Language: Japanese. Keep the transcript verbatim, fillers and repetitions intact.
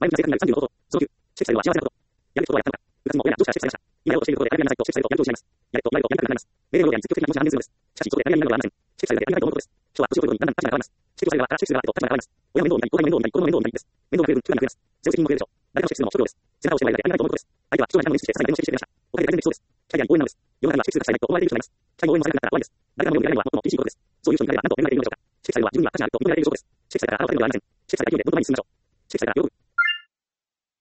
前向きな生活になるさんじゅうのこと、そのきゅう、指摘されるは幸せなこと。やることはやったのか。部活も親や上司から指摘されました。今やろうとしていることでやる気がないと指摘されるとやる気を失います。やれとやれとやりたくなくなります。命令の要領に積極的な気持ちが反応するのです。しかし、そこでやりがいになるのではありません。指摘されるだけやりがいと思うことです。人は年を取るごとにだんだん立場が変わります。指摘をされる側から指摘する側へと立場が変わります。親の面倒を見たり、子供の面倒を見たり、子供の面倒を見たりです。面倒が増える分、負担が増えます。背負う責任も増えるでしょう。誰かの指摘するのも職業です。背中を押してもらえるだけやりがいと思うことです。相手は貴重な時間を捻出してさらに誰も指摘してくれました。おかげで改善できそうです。キャリアに応援なのです。世の中には指摘するがさえないと思われている人がいます。キャリアに応援もされなかったら怖いです。誰かの目を見られるのは最も厳しいことです。そういう人に見られれば何と恵まれているのでしょうか。指摘されるは自分には価値があると認められている証拠です。指摘されたら現れているのではありません。指摘されたら喜ぶ前に進みましょう。指摘されたら喜ぶ。